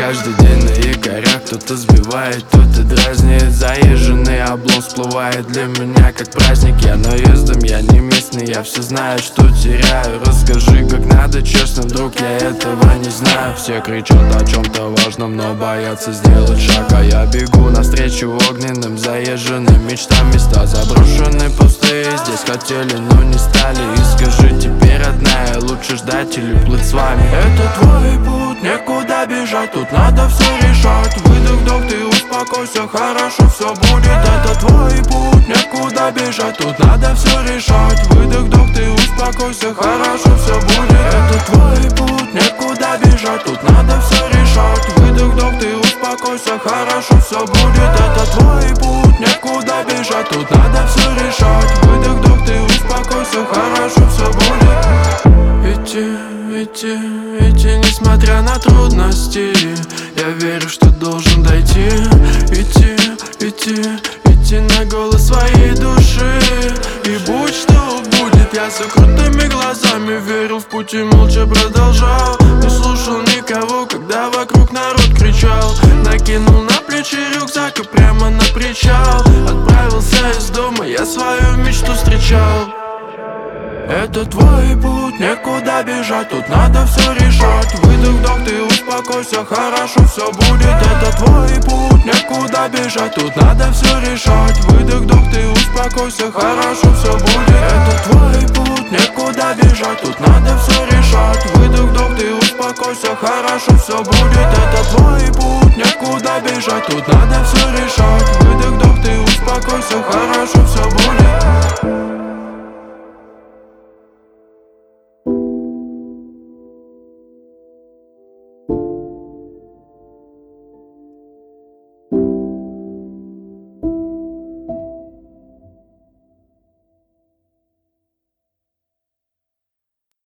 каждый день на якорях. Кто-то сбивает, кто-то дразнит. Заезженный облом всплывает для меня как праздник. Я наездом, я не местный, я все знаю, что теряю. Расскажи, как надо, честно, друг, я этого не знаю. Все кричат о чем-то важном, но боятся сделать шаг. А я бегу навстречу огненным, заезженным мечтам. Места заброшены, пустые, здесь хотели, но не стали. И скажи теперь, родная, лучше ждать или плыть с вами. Это твой путь, некуда бежать, тут надо все решать. Выдох, вдох, ты успокойся, хорошо все будет. Это твой путь, некуда бежать, тут надо все решать. Выдох, вдох, ты успокойся, хорошо все будет. Это твой путь, некуда бежать, тут надо все решать. Выдох, вдох, ты успокойся, хорошо все будет. Это твой путь, некуда бежать, тут надо все решать. Выдох, вдох, ты успокойся, хорошо все будет. Идти, несмотря на трудности. Я верю, что должен дойти. Идти на голос своей души. И будь что будет, я с закрытыми глазами верил в путь и молча продолжал. Не слушал никого, когда вокруг народ кричал. Накинул на плечи рюкзак и прямо на причал. Отправился из дома, я свою мечту встречал. Это твой путь, некуда бежать, тут надо все решать. Выдох, вдох, ты успокойся, хорошо все будет. Это твой путь, некуда бежать, тут надо все решать. Выдох, вдох, ты успокойся, хорошо все будет. Это твой путь, некуда бежать, тут надо все решать. Выдох, вдох, ты успокойся, хорошо все будет. Это твой путь, некуда бежать, тут надо все решать. Выдох, вдох, ты успокойся, хорошо все